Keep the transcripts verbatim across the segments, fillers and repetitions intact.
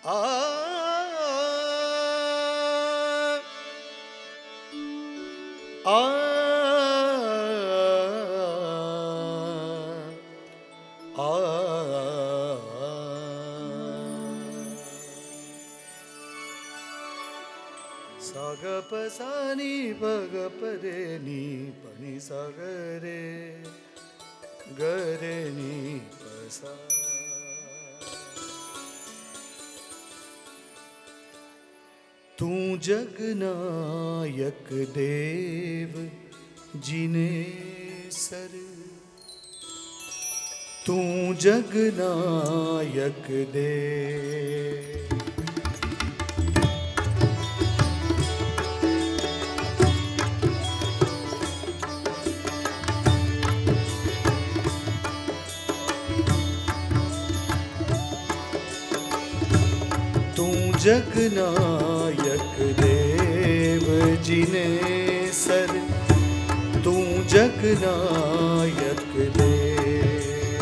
आ आ आ साग पसानी बग परे नी पनि सागरे गरे नी पसा। तू जगनायक देव जिने सर, तू जगनायक देव। जगनायक देव जिने सर, तू जगनायक देव।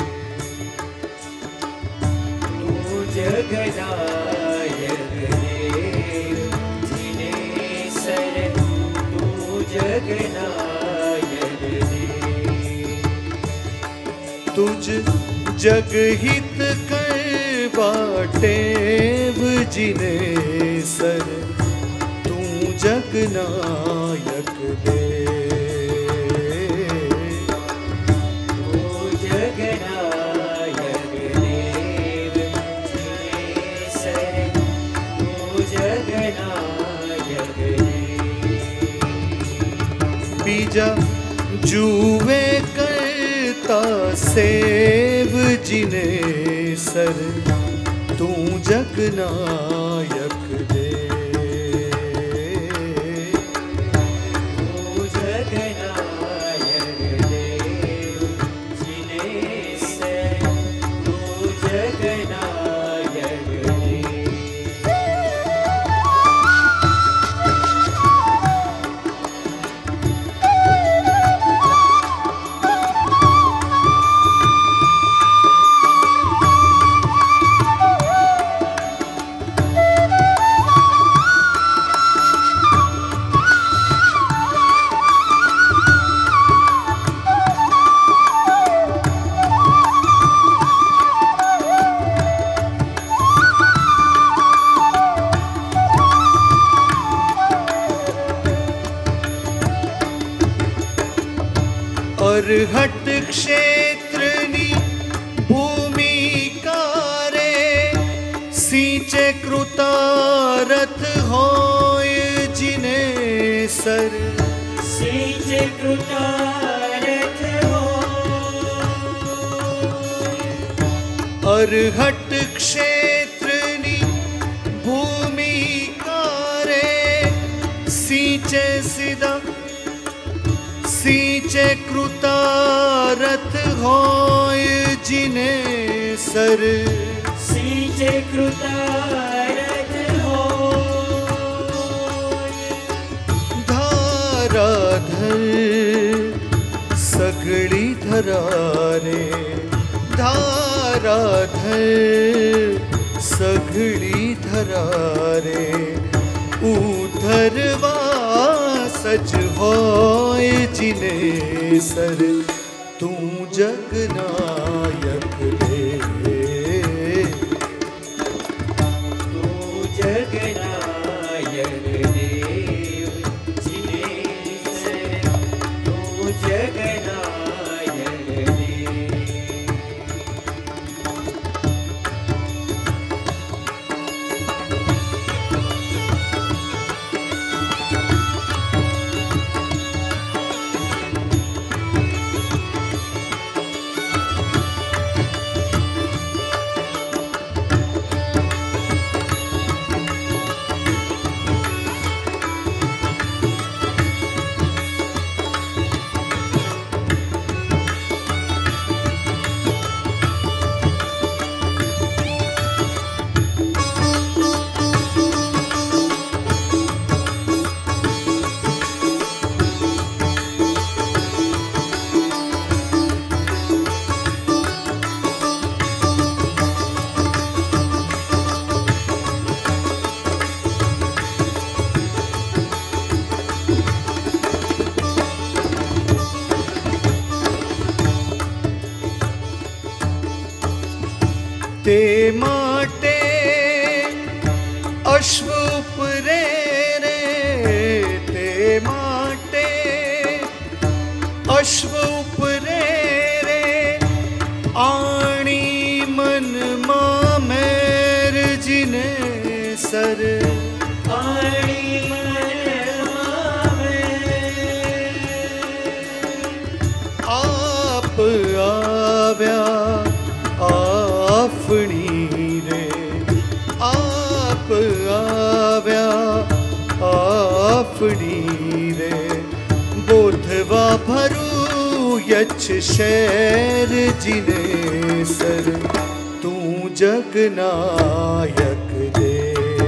तू जगनायक देव जिने सर, तू जगनायक देव। तुझ जगहित कर बाटेव जिने सर, तू जगनायक देव। तू जगनायक देव जिने सर, तू जगनायक देव। बीजा जुए करता सेव जिने सर, तू जगनायक देव। तू जगनायक देव जिने सर, तू जगनायक देव। अर्हट क्षेत्रनी भूमि कारे, सींचे कृतारथ होय जिने सर। सींचे कृतारथ होय। अर्हट क्षेत्रनी भूमि कारे, सींचे सिदा सींचे कृतारथ होय जिने सर। सींचे कृतारथ होय। धाराधर सगळी धरारे, धाराधर सगळी धरारे। उधरवा सच होय जिने सर, तू जगनायक देव। तू जगनायक देव जिने सर, तू जगनायक देव। તે માટે અશ્વ ઉપરે રે, તે માટે અશ્વ ઉપરે રે, આણી મનમાં મેરજીને સર, આણી મનમાં મેર. આપ આવ્યા આફણી રે, આપ આવ્યા આફણી રે, બોધવા ભરું યચ્છ શેર જીને સર, તું જગનાયક દે,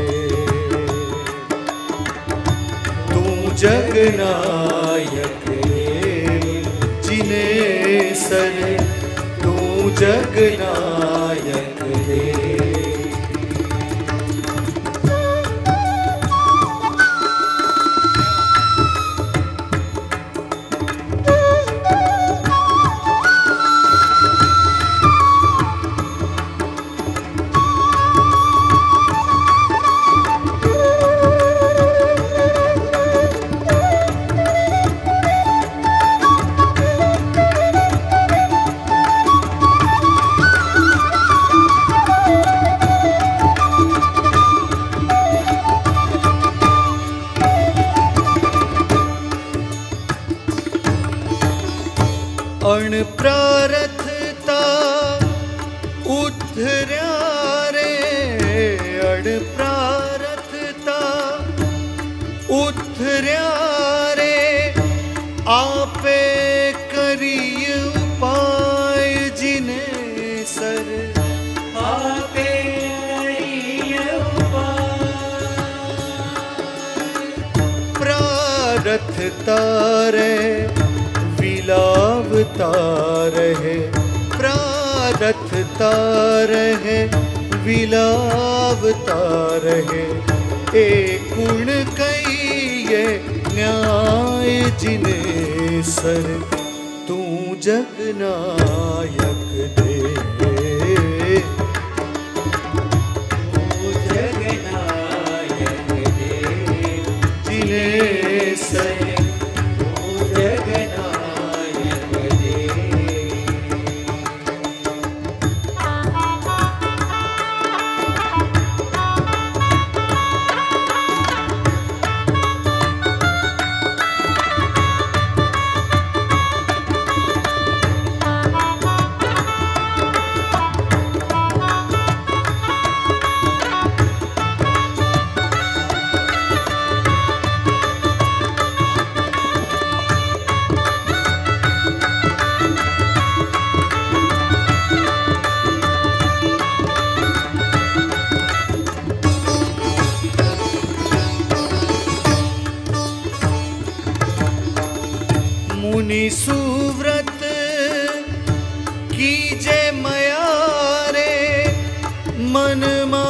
તું જગનાયક જીને સર, તું જગનાયક દે. અણપ્રારથતા ઉદ્ધર્યા રે, અણપ્રારથતા ઉદ્ધર્યા રે, આપે કરી ઉપાય જીને સર, આપે કરી ઉપાય. પ્રારથતા રે વિલાવતા રહે, પ્રારથતા રહે વિલાવતા રહે, એ ગુણ કહીએ ન્યાય જીને સર, તું જગનાયક દે, તું જગનાયક દે જીને સર, તું જગનાયક દે. मुनि सुव्रत कीजे मया रे, मन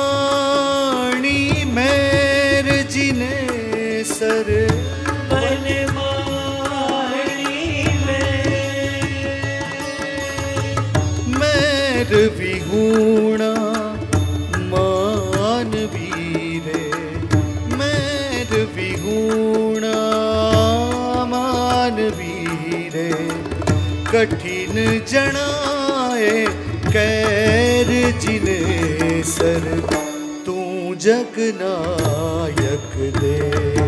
माणी मेर जीने सर, मनमाणी मेर विगुणा मानवी रे, मेर विगुणा मानवी रे, कठिन जनाए कैर जिने सर, तू जगनायक दे,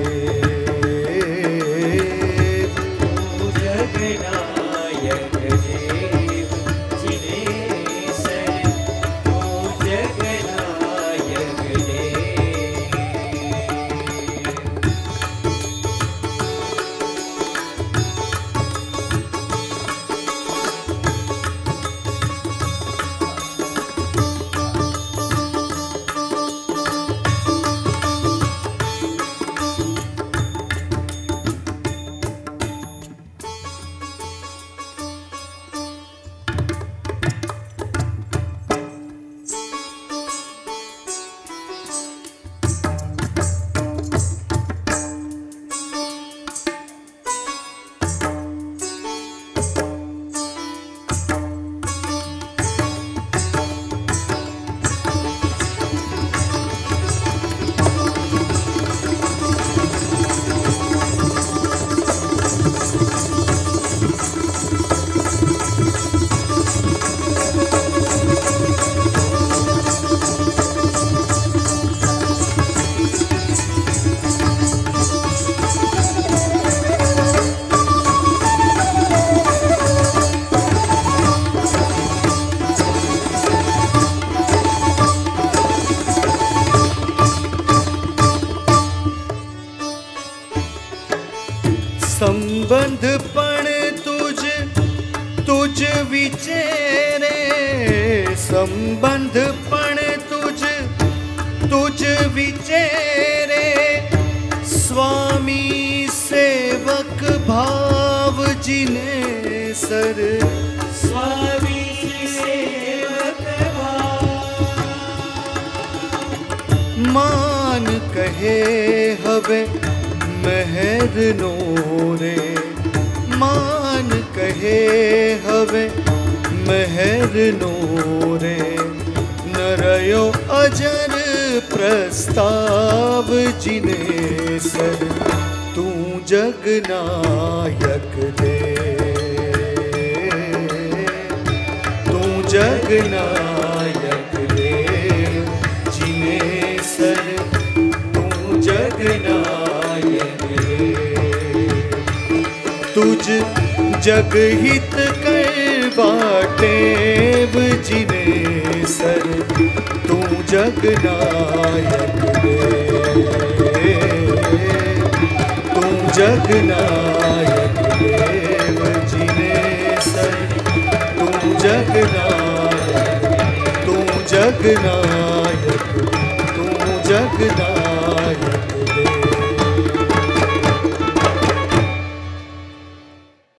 तू जगनायक देव जिने सर, तू जगनायक दे. तुझ विचेरे स्वामी सेवक भाव जिने सर स्वामी सेवक मान कहे हवे महर नोरे मान कहे हवे महर नोरे न रयो अजर प्रस्ताव जिने सर तू जगनायक दे तू जगनायक दे जिने सर तू जगनायक दे तुझ जगहित कर बाटेव जिने सर तू जगनायक दे तू जगनायक देव जिने सर तू जगनायक तू जगनायक तू जगनायक